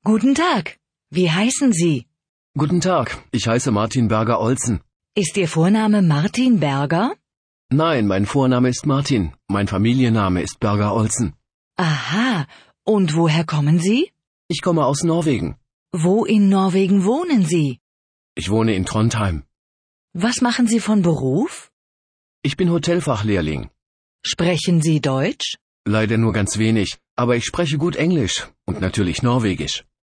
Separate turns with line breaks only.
Guten Tag. Wie heißen Sie?
Guten Tag, ich heiße Martin Berger-Olsen.
Ist Ihr Vorname Martin Berger?
Nein, mein Vorname ist Martin. Mein Familienname ist Berger-Olsen.
Aha. Und woher kommen Sie?
Ich komme aus Norwegen.
Wo in Norwegen wohnen Sie?
Ich wohne in Trondheim.
Was machen Sie von Beruf?
Ich bin Hotelfachlehrling.
Sprechen Sie Deutsch?
Leider nur ganz wenig, aber ich spreche gut Englisch und natürlich Norwegisch.